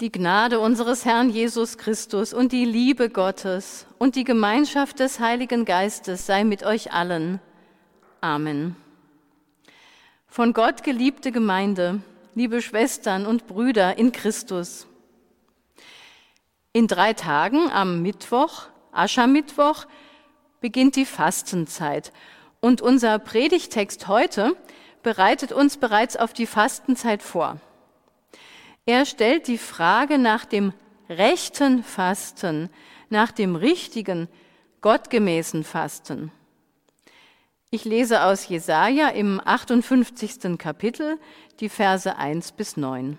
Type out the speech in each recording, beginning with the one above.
Die Gnade unseres Herrn Jesus Christus und die Liebe Gottes und die Gemeinschaft des Heiligen Geistes sei mit euch allen. Amen. Von Gott geliebte Gemeinde, liebe Schwestern und Brüder in Christus. In 3 Tagen am Mittwoch, Aschermittwoch, beginnt die Fastenzeit. Und unser Predigtext heute bereitet uns bereits auf die Fastenzeit vor. Er stellt die Frage nach dem rechten Fasten, nach dem richtigen, gottgemäßen Fasten. Ich lese aus Jesaja im 58. Kapitel die Verse 1-9.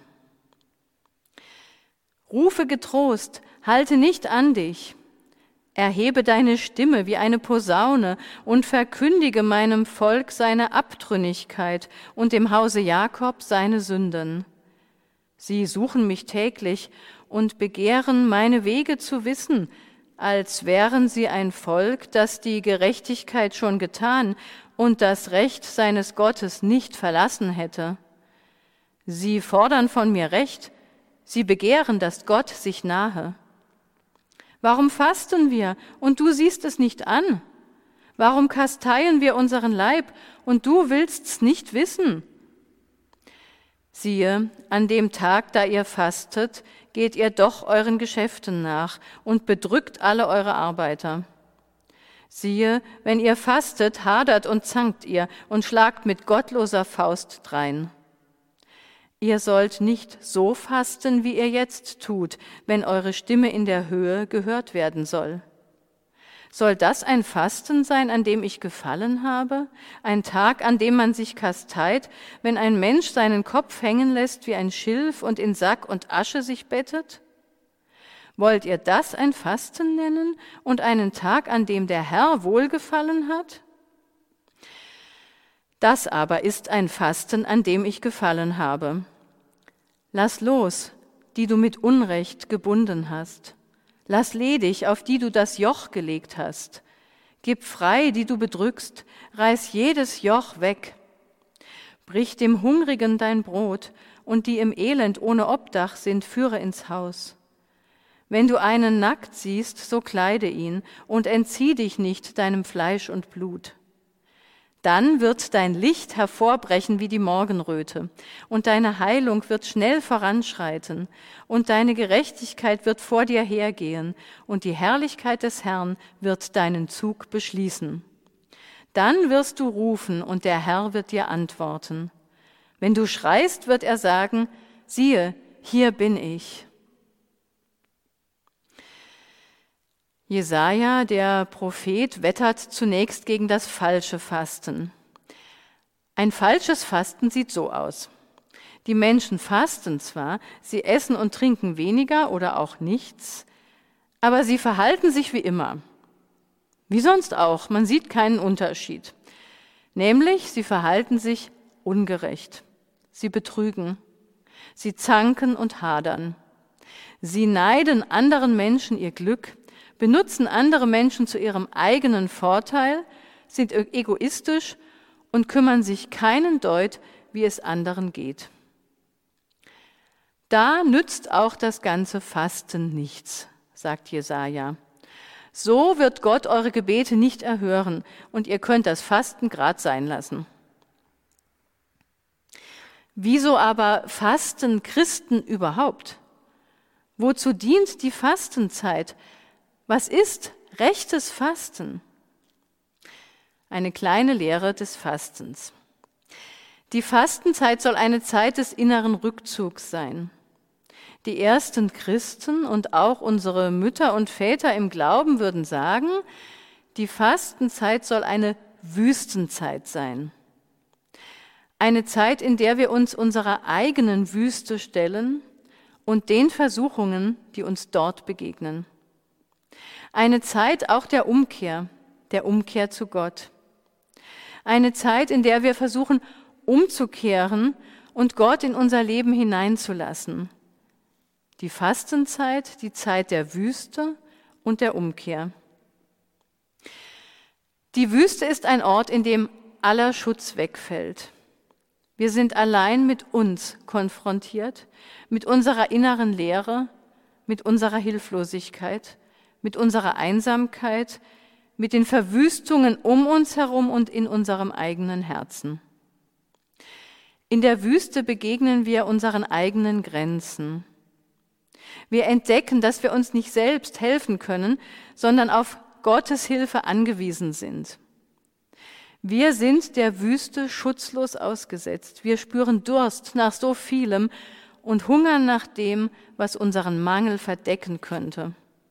Rufe getrost, halte nicht an dich. Erhebe deine Stimme wie eine Posaune und verkündige meinem Volk seine Abtrünnigkeit und dem Hause Jakob seine Sünden. Sie suchen mich täglich und begehren, meine Wege zu wissen, als wären sie ein Volk, das die Gerechtigkeit schon getan und das Recht seines Gottes nicht verlassen hätte. Sie fordern von mir Recht, sie begehren, dass Gott sich nahe. Warum fasten wir und du siehst es nicht an? Warum kasteien wir unseren Leib und du willst's nicht wissen? Siehe, an dem Tag, da ihr fastet, geht ihr doch euren Geschäften nach und bedrückt alle eure Arbeiter. Siehe, wenn ihr fastet, hadert und zankt ihr und schlagt mit gottloser Faust drein. Ihr sollt nicht so fasten, wie ihr jetzt tut, wenn eure Stimme in der Höhe gehört werden soll. Soll das ein Fasten sein, an dem ich gefallen habe? Ein Tag, an dem man sich kasteit, wenn ein Mensch seinen Kopf hängen lässt wie ein Schilf und in Sack und Asche sich bettet? Wollt ihr das ein Fasten nennen und einen Tag, an dem der Herr wohlgefallen hat? Das aber ist ein Fasten, an dem ich gefallen habe. Lass los, die du mit Unrecht gebunden hast. Lass ledig, auf die du das Joch gelegt hast. Gib frei, die du bedrückst, reiß jedes Joch weg. Brich dem Hungrigen dein Brot, und die im Elend ohne Obdach sind, führe ins Haus. Wenn du einen nackt siehst, so kleide ihn, und entzieh dich nicht deinem Fleisch und Blut. Dann wird dein Licht hervorbrechen wie die Morgenröte, und deine Heilung wird schnell voranschreiten, und deine Gerechtigkeit wird vor dir hergehen, und die Herrlichkeit des Herrn wird deinen Zug beschließen. Dann wirst du rufen, und der Herr wird dir antworten. Wenn du schreist, wird er sagen, siehe, hier bin ich. Jesaja, der Prophet, wettert zunächst gegen das falsche Fasten. Ein falsches Fasten sieht so aus. Die Menschen fasten zwar, sie essen und trinken weniger oder auch nichts, aber sie verhalten sich wie immer. Wie sonst auch, man sieht keinen Unterschied. Nämlich, sie verhalten sich ungerecht. Sie betrügen, sie zanken und hadern. Sie neiden anderen Menschen ihr Glück, benutzen andere Menschen zu ihrem eigenen Vorteil, sind egoistisch und kümmern sich keinen Deut, wie es anderen geht. Da nützt auch das ganze Fasten nichts, sagt Jesaja. So wird Gott eure Gebete nicht erhören und ihr könnt das Fasten grad sein lassen. Wieso aber fasten Christen überhaupt? Wozu dient die Fastenzeit? Was ist rechtes Fasten? Eine kleine Lehre des Fastens. Die Fastenzeit soll eine Zeit des inneren Rückzugs sein. Die ersten Christen und auch unsere Mütter und Väter im Glauben würden sagen, die Fastenzeit soll eine Wüstenzeit sein. Eine Zeit, in der wir uns unserer eigenen Wüste stellen und den Versuchungen, die uns dort begegnen. Eine Zeit auch der Umkehr zu Gott. Eine Zeit, in der wir versuchen, umzukehren und Gott in unser Leben hineinzulassen. Die Fastenzeit, die Zeit der Wüste und der Umkehr. Die Wüste ist ein Ort, in dem aller Schutz wegfällt. Wir sind allein mit uns konfrontiert, mit unserer inneren Leere, mit unserer Hilflosigkeit, mit unserer Einsamkeit, mit den Verwüstungen um uns herum und in unserem eigenen Herzen. In der Wüste begegnen wir unseren eigenen Grenzen. Wir entdecken, dass wir uns nicht selbst helfen können, sondern auf Gottes Hilfe angewiesen sind. Wir sind der Wüste schutzlos ausgesetzt. Wir spüren Durst nach so vielem und hungern nach dem, was unseren Mangel verdecken könnte.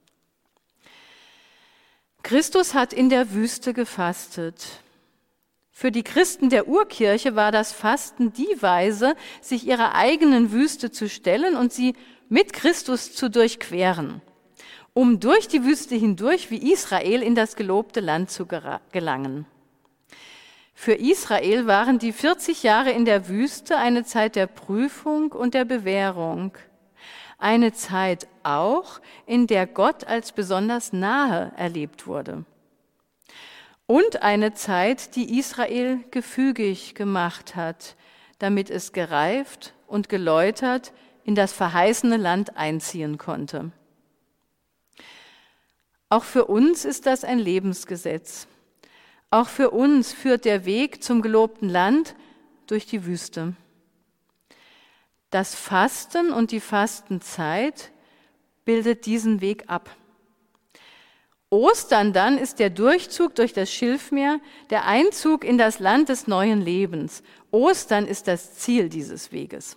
Christus hat in der Wüste gefastet. Für die Christen der Urkirche war das Fasten die Weise, sich ihrer eigenen Wüste zu stellen und sie mit Christus zu durchqueren, um durch die Wüste hindurch wie Israel in das gelobte Land zu gelangen. Für Israel waren die 40 Jahre in der Wüste eine Zeit der Prüfung und der Bewährung. Eine Zeit auch, in der Gott als besonders nahe erlebt wurde. Und eine Zeit, die Israel gefügig gemacht hat, damit es gereift und geläutert in das verheißene Land einziehen konnte. Auch für uns ist das ein Lebensgesetz. Auch für uns führt der Weg zum gelobten Land durch die Wüste. Das Fasten und die Fastenzeit bildet diesen Weg ab. Ostern dann ist der Durchzug durch das Schilfmeer, der Einzug in das Land des neuen Lebens. Ostern ist das Ziel dieses Weges.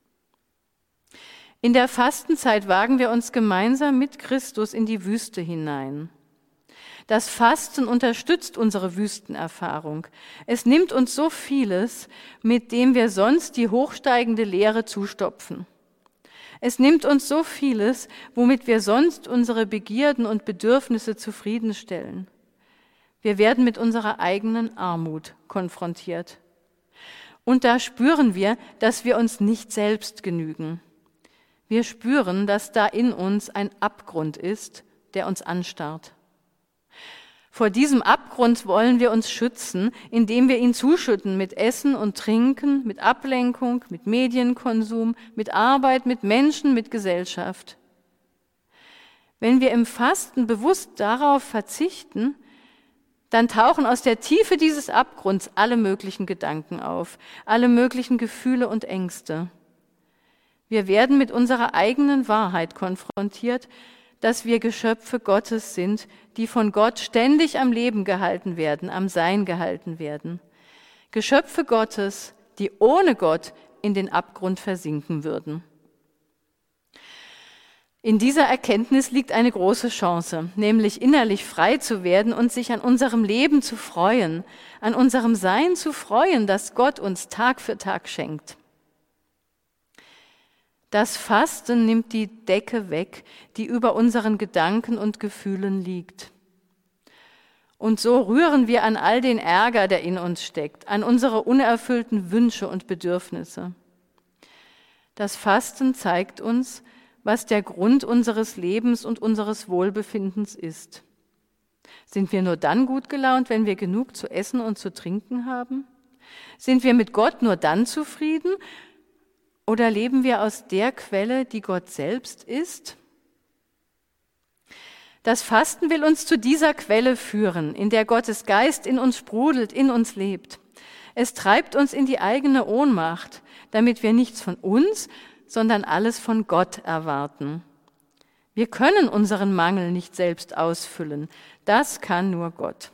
In der Fastenzeit wagen wir uns gemeinsam mit Christus in die Wüste hinein. Das Fasten unterstützt unsere Wüstenerfahrung. Es nimmt uns so vieles, mit dem wir sonst die hochsteigende Leere zustopfen. Es nimmt uns so vieles, womit wir sonst unsere Begierden und Bedürfnisse zufriedenstellen. Wir werden mit unserer eigenen Armut konfrontiert. Und da spüren wir, dass wir uns nicht selbst genügen. Wir spüren, dass da in uns ein Abgrund ist, der uns anstarrt. Vor diesem Abgrund wollen wir uns schützen, indem wir ihn zuschütten mit Essen und Trinken, mit Ablenkung, mit Medienkonsum, mit Arbeit, mit Menschen, mit Gesellschaft. Wenn wir im Fasten bewusst darauf verzichten, dann tauchen aus der Tiefe dieses Abgrunds alle möglichen Gedanken auf, alle möglichen Gefühle und Ängste. Wir werden mit unserer eigenen Wahrheit konfrontiert, dass wir Geschöpfe Gottes sind, die von Gott ständig am Leben gehalten werden, am Sein gehalten werden. Geschöpfe Gottes, die ohne Gott in den Abgrund versinken würden. In dieser Erkenntnis liegt eine große Chance, nämlich innerlich frei zu werden und sich an unserem Leben zu freuen, an unserem Sein zu freuen, das Gott uns Tag für Tag schenkt. Das Fasten nimmt die Decke weg, die über unseren Gedanken und Gefühlen liegt. Und so rühren wir an all den Ärger, der in uns steckt, an unsere unerfüllten Wünsche und Bedürfnisse. Das Fasten zeigt uns, was der Grund unseres Lebens und unseres Wohlbefindens ist. Sind wir nur dann gut gelaunt, wenn wir genug zu essen und zu trinken haben? Sind wir mit Gott nur dann zufrieden? Oder leben wir aus der Quelle, die Gott selbst ist? Das Fasten will uns zu dieser Quelle führen, in der Gottes Geist in uns sprudelt, in uns lebt. Es treibt uns in die eigene Ohnmacht, damit wir nichts von uns, sondern alles von Gott erwarten. Wir können unseren Mangel nicht selbst ausfüllen. Das kann nur Gott.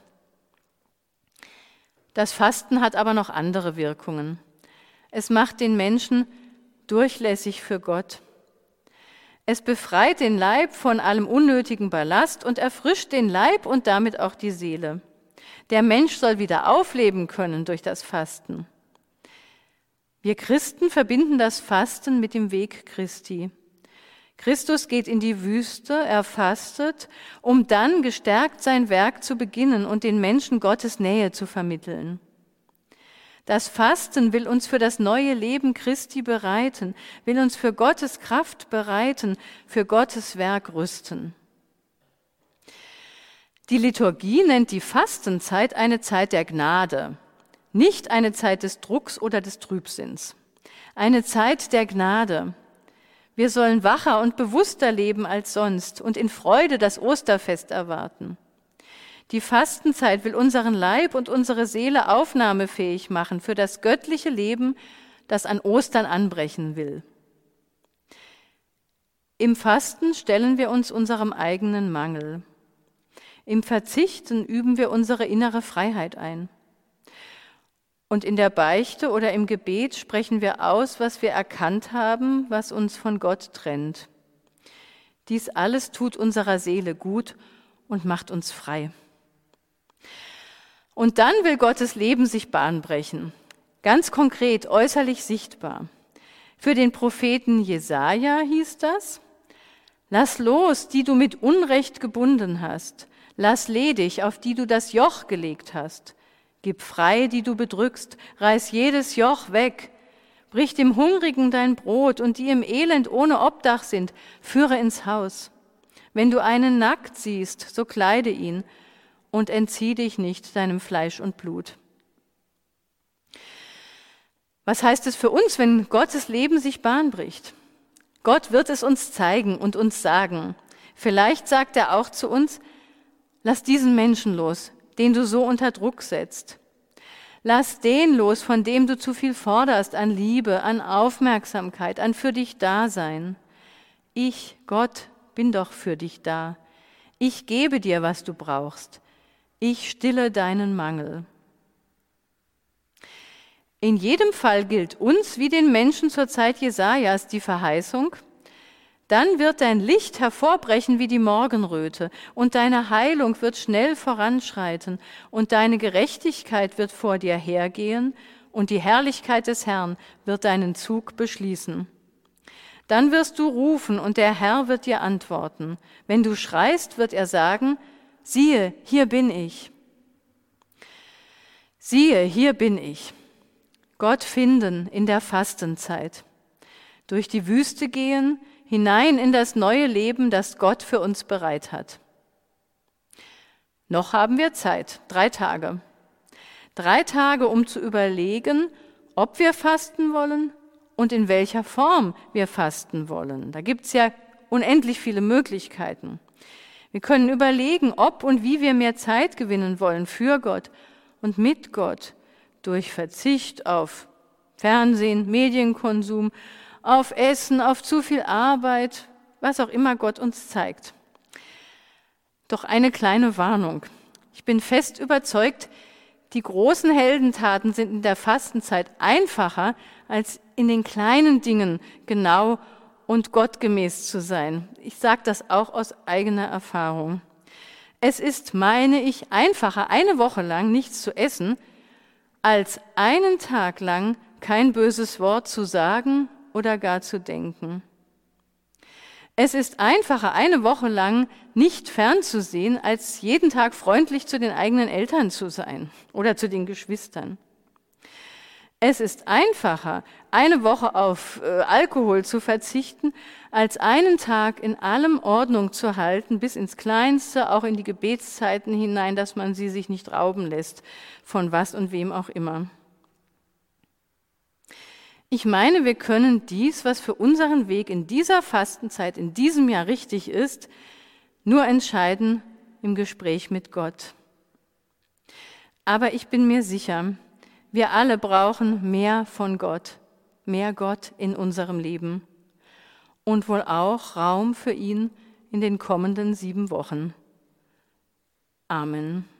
Das Fasten hat aber noch andere Wirkungen. Es macht den Menschen durchlässig für Gott. Es befreit den Leib von allem unnötigen Ballast und erfrischt den Leib und damit auch die Seele. Der Mensch soll wieder aufleben können durch das Fasten. Wir Christen verbinden das Fasten mit dem Weg Christi. Christus geht in die Wüste, er fastet, um dann gestärkt sein Werk zu beginnen und den Menschen Gottes Nähe zu vermitteln. Das Fasten will uns für das neue Leben Christi bereiten, will uns für Gottes Kraft bereiten, für Gottes Werk rüsten. Die Liturgie nennt die Fastenzeit eine Zeit der Gnade. nicht eine Zeit des Drucks oder des Trübsinns, eine Zeit der Gnade. Wir sollen wacher und bewusster leben als sonst und in Freude das Osterfest erwarten. Die Fastenzeit will unseren Leib und unsere Seele aufnahmefähig machen für das göttliche Leben, das an Ostern anbrechen will. Im Fasten stellen wir uns unserem eigenen Mangel. Im Verzichten üben wir unsere innere Freiheit ein. Und in der Beichte oder im Gebet sprechen wir aus, was wir erkannt haben, was uns von Gott trennt. Dies alles tut unserer Seele gut und macht uns frei. Und dann will Gottes Leben sich Bahn brechen, ganz konkret, äußerlich sichtbar. Für den Propheten Jesaja hieß das: Lass los, die du mit Unrecht gebunden hast. Lass ledig, auf die du das Joch gelegt hast. Gib frei, die du bedrückst. Reiß jedes Joch weg. Brich dem Hungrigen dein Brot und die im Elend ohne Obdach sind, führe ins Haus. Wenn du einen nackt siehst, so kleide ihn und entzieh dich nicht deinem Fleisch und Blut. Was heißt es für uns, wenn Gottes Leben sich Bahn bricht? Gott wird es uns zeigen und uns sagen. Vielleicht sagt er auch zu uns: Lass diesen Menschen los, den du so unter Druck setzt. Lass den los, von dem du zu viel forderst an Liebe, an Aufmerksamkeit, an für dich Dasein. Ich, Gott, bin doch für dich da. Ich gebe dir, was du brauchst. Ich stille deinen Mangel. In jedem Fall gilt uns wie den Menschen zur Zeit Jesajas die Verheißung: Dann wird dein Licht hervorbrechen wie die Morgenröte und deine Heilung wird schnell voranschreiten und deine Gerechtigkeit wird vor dir hergehen und die Herrlichkeit des Herrn wird deinen Zug beschließen. Dann wirst du rufen und der Herr wird dir antworten. Wenn du schreist, wird er sagen: Siehe, hier bin ich. Siehe, hier bin ich. Gott finden in der Fastenzeit. Durch die Wüste gehen, hinein in das neue Leben, das Gott für uns bereit hat. Noch haben wir Zeit, 3 Tage. 3 Tage, um zu überlegen, ob wir fasten wollen und in welcher Form wir fasten wollen. Da gibt es ja unendlich viele Möglichkeiten. Wir können überlegen, ob und wie wir mehr Zeit gewinnen wollen für Gott und mit Gott, durch Verzicht auf Fernsehen, Medienkonsum, auf Essen, auf zu viel Arbeit, was auch immer Gott uns zeigt. Doch eine kleine Warnung. Ich bin fest überzeugt, die großen Heldentaten sind in der Fastenzeit einfacher, als in den kleinen Dingen genau und gottgemäß zu sein. Ich sage das auch aus eigener Erfahrung. Es ist, meine ich, einfacher, eine Woche lang nichts zu essen, als einen Tag lang kein böses Wort zu sagen oder gar zu denken. Es ist einfacher, eine Woche lang nicht fernzusehen, als jeden Tag freundlich zu den eigenen Eltern zu sein oder zu den Geschwistern. Es ist einfacher, eine Woche auf Alkohol zu verzichten, als einen Tag in allem Ordnung zu halten, bis ins Kleinste, auch in die Gebetszeiten hinein, dass man sie sich nicht rauben lässt, von was und wem auch immer. Ich meine, wir können dies, was für unseren Weg in dieser Fastenzeit, in diesem Jahr richtig ist, nur entscheiden im Gespräch mit Gott. Aber ich bin mir sicher, wir alle brauchen mehr von Gott, mehr Gott in unserem Leben und wohl auch Raum für ihn in den kommenden 7 Wochen. Amen.